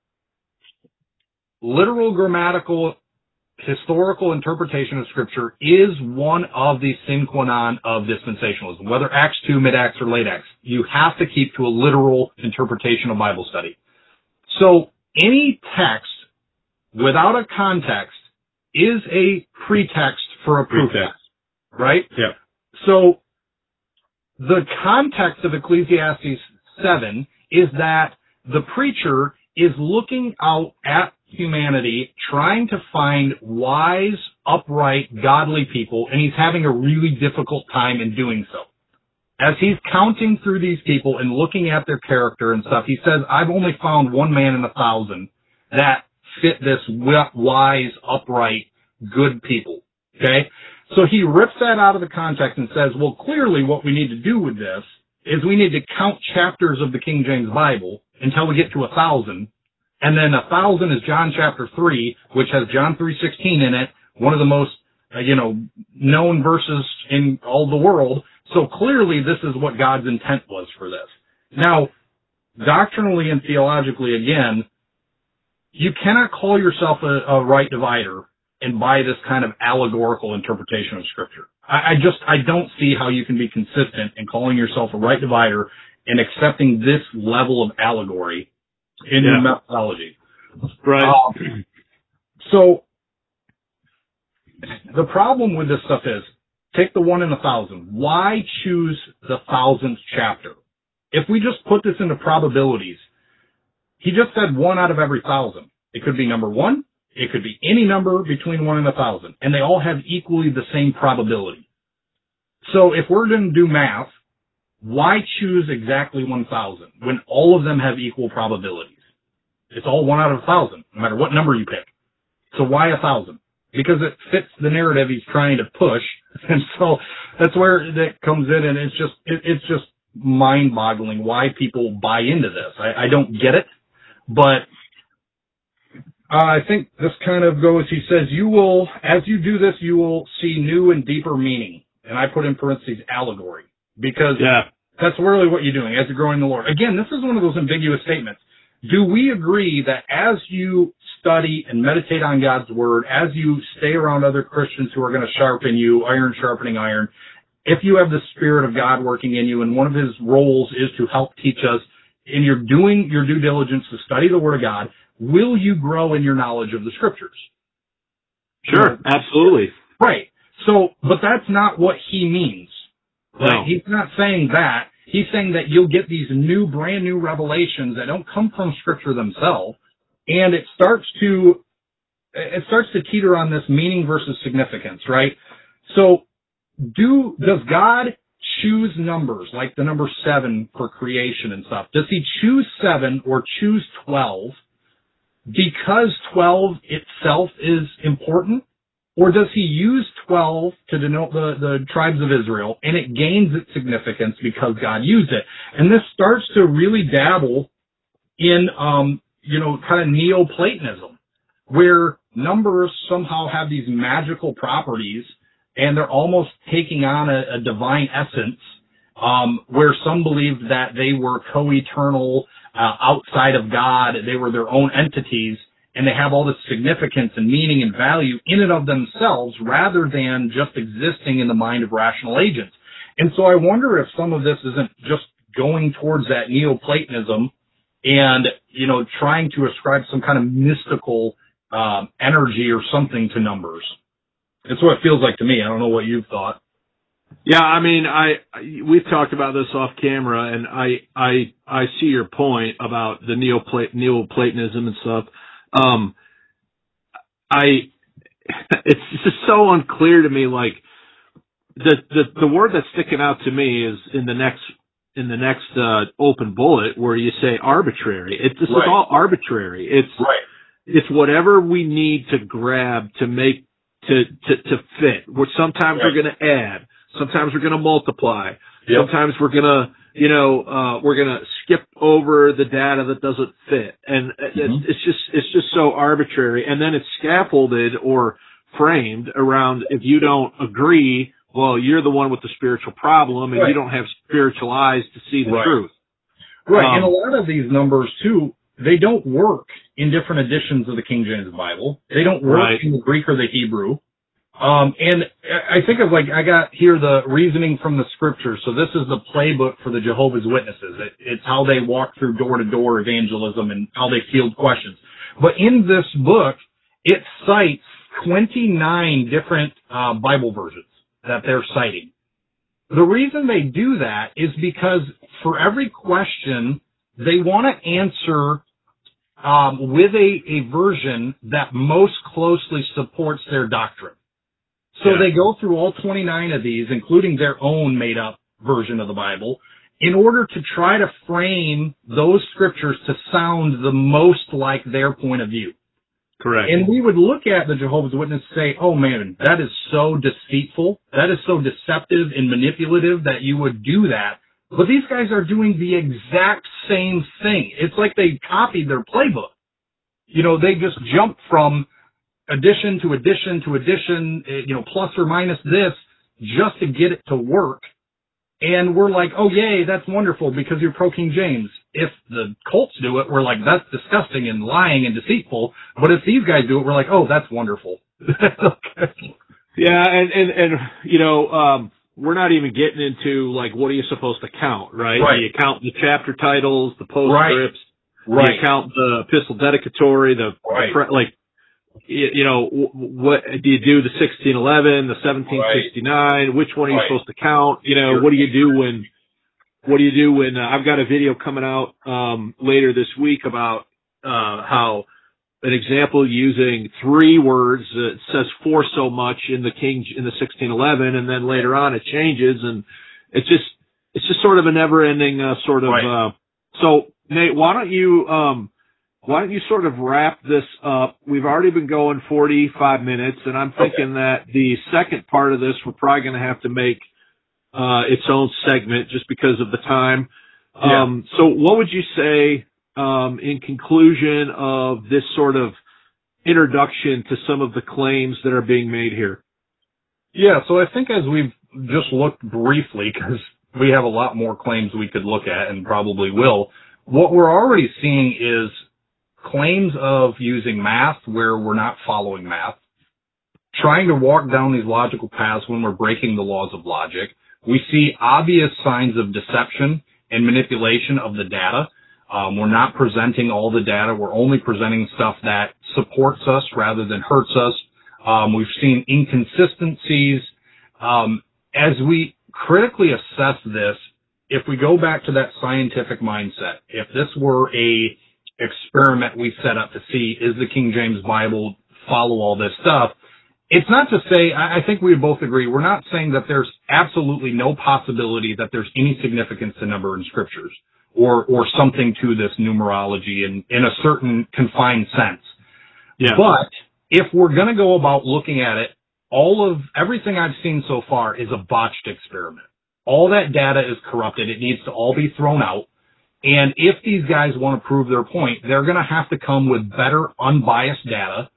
literal, grammatical, historical interpretation of Scripture is one of the sine qua non of dispensationalism. Whether Acts two, mid-Acts, or late-Acts, you have to keep to a literal interpretation of Bible study. So any text without a context is a pretext for a proof text. Right? Yeah. So the context of Ecclesiastes seven is that the preacher is looking out at humanity, trying to find wise, upright, godly people, and he's having a really difficult time in doing so. As he's counting through these people and looking at their character and stuff, he says, I've only found one man in a thousand that fit this wise, upright, good people. Okay? So he rips that out of the context and says, well, clearly what we need to do with this is we need to count chapters of the King James Bible until we get to a thousand. And then a thousand is John chapter three, which has John three sixteen in it, one of the most, uh, you know, known verses in all the world. So clearly this is what God's intent was for this. Now, doctrinally and theologically, again, you cannot call yourself a, a right divider and by this kind of allegorical interpretation of Scripture. I, I just, I don't see how you can be consistent in calling yourself a right divider and accepting this level of allegory in yeah. your methodology. Right. Um, so, the problem with this stuff is, take the one in a thousand. Why choose the thousandth chapter? If we just put this into probabilities, he just said one out of every thousand. It could be number one. It could be any number between one and a thousand, and they all have equally the same probability. So if we're going to do math, why choose exactly one thousand when all of them have equal probabilities? It's all one out of a thousand, no matter what number you pick. So why a thousand? Because it fits the narrative he's trying to push, and so that's where that comes in, and it's just it, it's just mind-boggling why people buy into this. I, I don't get it, but Uh, I think this kind of goes, he says, you will, as you do this, you will see new and deeper meaning. And I put in parentheses allegory, because yeah. that's really what you're doing as you're growing in the Lord. Again, this is one of those ambiguous statements. Do we agree that as you study and meditate on God's Word, as you stay around other Christians who are going to sharpen you, iron sharpening iron, if you have the Spirit of God working in you, and one of His roles is to help teach us, and you're doing your due diligence to study the Word of God, will you grow in your knowledge of the Scriptures? Sure, absolutely. Right. So, but that's not what he means. Right? No. He's not saying that. He's saying that you'll get these new, brand new revelations that don't come from Scripture themselves, and it starts to, it starts to teeter on this meaning versus significance, right? So, do, does God choose numbers, like the number seven for creation and stuff? Does he choose seven or choose twelve because twelve itself is important? Or does he use twelve to denote the, the tribes of Israel, and it gains its significance because God used it? And this starts to really dabble in, um, you know, kind of Neoplatonism, where numbers somehow have these magical properties, and they're almost taking on a, a divine essence, um, where some believed that they were co-eternal, uh, outside of God, they were their own entities, and they have all this significance and meaning and value in and of themselves rather than just existing in the mind of rational agents. And so I wonder if some of this isn't just going towards that Neoplatonism and, you know, trying to ascribe some kind of mystical um, energy or something to numbers. That's what it feels like to me. I don't know what you've thought. Yeah, I mean, I, I we've talked about this off camera, and I I I see your point about the Neoplat Neoplatonism and stuff. Um, I it's just so unclear to me. Like the the the word that's sticking out to me is in the next in the next uh, open bullet where you say arbitrary. It's this Right. is all arbitrary. It's Right. it's whatever we need to grab to make to to to fit. We're sometimes Right. we're going to add. Sometimes we're going to multiply. Yep. Sometimes we're going to, you know, uh, we're going to skip over the data that doesn't fit. And Mm-hmm. it's just, it's just so arbitrary. And then it's scaffolded or framed around if you don't agree, well, you're the one with the spiritual problem and Right. you don't have spiritual eyes to see the Right. truth. Right. Um, and a lot of these numbers, too, they don't work in different editions of the King James Bible. They don't work Right. in the Greek or the Hebrew. Um, and I think of like, I got here the reasoning from the scriptures. So this is the playbook for the Jehovah's Witnesses. It, it's how they walk through door to door evangelism and how they field questions. But in this book, it cites twenty-nine different uh, Bible versions that they're citing. The reason they do that is because for every question, they want to answer um, with a, a version that most closely supports their doctrine. So Yeah. they go through all twenty-nine of these, including their own made-up version of the Bible, in order to try to frame those scriptures to sound the most like their point of view. Correct. And we would look at the Jehovah's Witness and say, oh man, that is so deceitful. That is so deceptive and manipulative that you would do that. But these guys are doing the exact same thing. It's like they copied their playbook. You know, they just jump from addition to addition to addition, you know, plus or minus this, just to get it to work. And we're like, oh, yay, that's wonderful because you're pro King James. If the cults do it, we're like, that's disgusting and lying and deceitful. But if these guys do it, we're like, oh, that's wonderful. Okay. Yeah, and, and, and, you know, um, we're not even getting into, like, what are you supposed to count, right? Right. Do you count the chapter titles, the postscripts? Right. Do you count the epistle dedicatory, the, Right. the pre- like, you, you know, what, do you do the sixteen eleven, the seventeen sixty-nine? Right. Which one are you Right. supposed to count? You know, Sure. what do you do when, what do you do when, uh, I've got a video coming out, um, later this week about, uh, how, an example using three words that says for so much in the King in the sixteen eleven, and then later on it changes, and it's just it's just sort of a never ending uh, sort of. Right. Uh, so Nate, why don't you um, why don't you sort of wrap this up? We've already been going forty-five minutes, and I'm thinking okay. that the second part of this we're probably going to have to make uh, its own segment just because of the time. Yeah. Um, so what would you say? Um, in conclusion of this sort of introduction to some of the claims that are being made here? Yeah, so I think as we've just looked briefly, because we have a lot more claims we could look at and probably will, what we're already seeing is claims of using math where we're not following math, trying to walk down these logical paths when we're breaking the laws of logic. We see obvious signs of deception and manipulation of the data. Um, we're not presenting all the data. We're only presenting stuff that supports us rather than hurts us. Um, we've seen inconsistencies. Um, as we critically assess this, if we go back to that scientific mindset, if this were a experiment we set up to see, is the King James Bible follow all this stuff? It's not to say, I think we both agree, we're not saying that there's absolutely no possibility that there's any significance to number in scriptures. Or, or something to this numerology in, in a certain confined sense. Yeah. But if we're going to go about looking at it, all of everything I've seen so far is a botched experiment. All that data is corrupted. It needs to all be thrown out. And if these guys want to prove their point, they're going to have to come with better, unbiased data,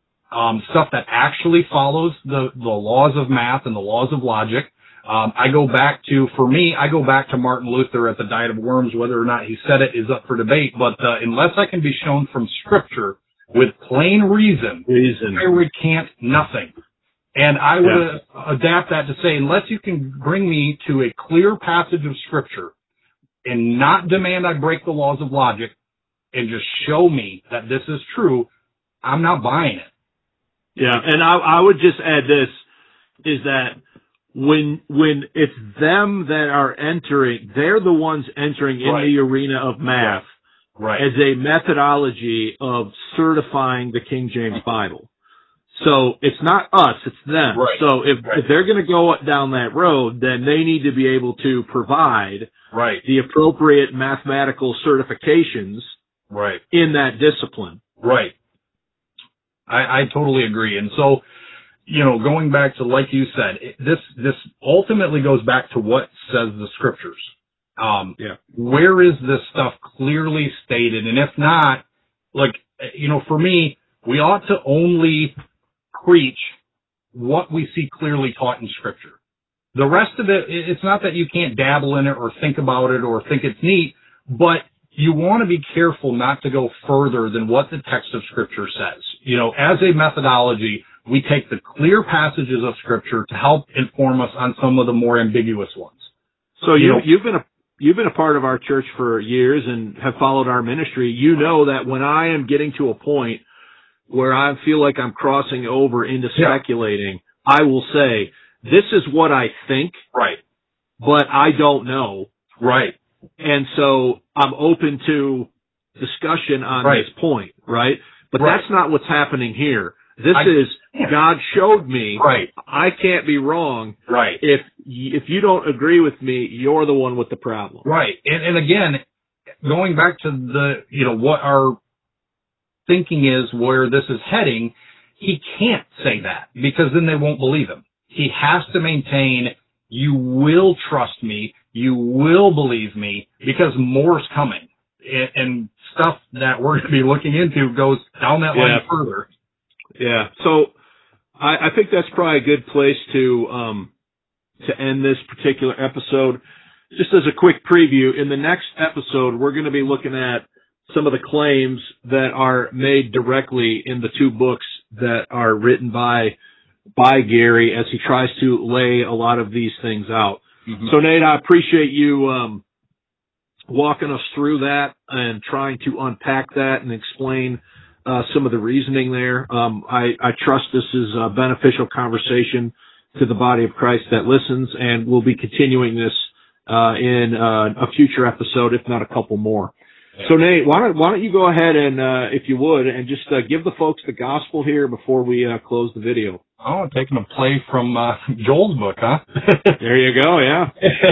um, stuff that actually follows the, the laws of math and the laws of logic. Um, I go back to, for me, I go back to Martin Luther at the Diet of Worms. Whether or not he said it is up for debate, but uh, unless I can be shown from Scripture with plain reason, reason. I recant nothing. And I would yeah. uh, adapt that to say, unless you can bring me to a clear passage of Scripture and not demand I break the laws of logic and just show me that this is true, I'm not buying it. Yeah, and I, I would just add this, is that when when it's them that are entering, they're the ones entering in right. the arena of math right. as a methodology of certifying the King James Bible. So it's not us, it's them. Right. So if, right. if they're going to go down that road, then they need to be able to provide right. the appropriate mathematical certifications right. in that discipline. Right. I, I totally agree. And so, you know, going back to, like you said, it, this, this ultimately goes back to what says the Scriptures. Um, yeah. Where is this stuff clearly stated? And if not, like, you know, for me, we ought to only preach what we see clearly taught in Scripture. The rest of it, it's not that you can't dabble in it or think about it or think it's neat, but you want to be careful not to go further than what the text of Scripture says. You know, as a methodology, we take the clear passages of Scripture to help inform us on some of the more ambiguous ones. So you, you know, you've been a you've been a part of our church for years and have followed our ministry. You know that when I am getting to a point where I feel like I'm crossing over into speculating, yeah. I will say, this is what I think, right? But I don't know, right? And so I'm open to discussion on right. this point, right? But right. that's not what's happening here. This I, is God showed me. Right. I can't be wrong. Right. If if you don't agree with me, you're the one with the problem. Right. And and again, going back to the you know what our thinking is, where this is heading, he can't say that because then they won't believe him. He has to maintain, you will trust me, you will believe me, because more's coming. And, and stuff that we're going to be looking into goes down that line yeah. further. Yeah. So I, I think that's probably a good place to um, to end this particular episode. Just as a quick preview, in the next episode, we're going to be looking at some of the claims that are made directly in the two books that are written by by Gary as he tries to lay a lot of these things out. Mm-hmm. So, Nate, I appreciate you um, walking us through that and trying to unpack that and explain uh, some of the reasoning there. Um, I, I trust this is a beneficial conversation to the body of Christ that listens, and we'll be continuing this uh, in uh, a future episode, if not a couple more. Yeah. So, Nate, why don't, why don't you go ahead and, uh, if you would, and just uh, give the folks the gospel here before we uh, close the video. Oh, taking a play from uh, Joel's book, huh? There you go, yeah.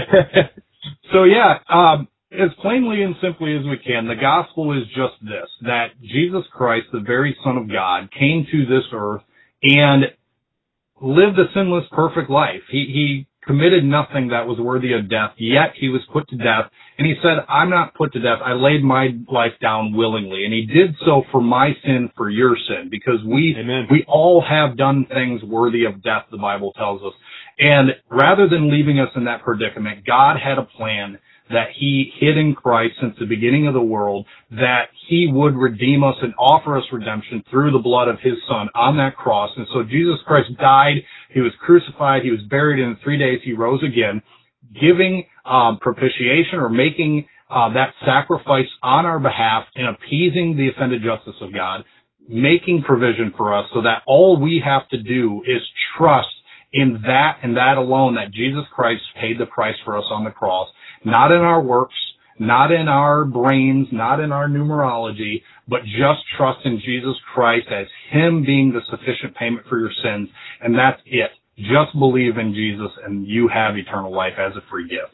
So, yeah, um, as plainly and simply as we can, the gospel is just this, that Jesus Christ, the very Son of God, came to this earth and lived a sinless, perfect life. He, he committed nothing that was worthy of death, yet he was put to death. And he said, I'm not put to death. I laid my life down willingly. And he did so for my sin, for your sin, because we, Amen. we all have done things worthy of death, the Bible tells us. And rather than leaving us in that predicament, God had a plan that he hid in Christ since the beginning of the world, that he would redeem us and offer us redemption through the blood of his Son on that cross. And so Jesus Christ died, he was crucified, he was buried, and in three days he rose again, giving um, propitiation or making uh, that sacrifice on our behalf and appeasing the offended justice of God, making provision for us so that all we have to do is trust in that and that alone, that Jesus Christ paid the price for us on the cross, not in our works, not in our brains, not in our numerology, but just trust in Jesus Christ as him being the sufficient payment for your sins, and that's it. Just believe in Jesus and you have eternal life as a free gift.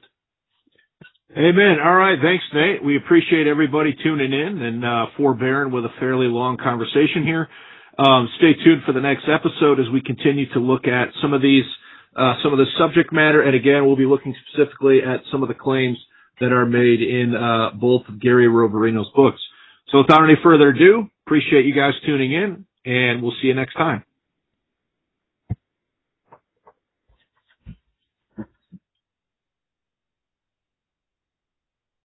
Amen. All right. Thanks, Nate. We appreciate everybody tuning in and uh, forbearing with a fairly long conversation here. Um, stay tuned for the next episode as we continue to look at some of these, uh, some of the subject matter. And again, we'll be looking specifically at some of the claims that are made in uh, both of Gary Roverino's books. So without any further ado, appreciate you guys tuning in, and we'll see you next time.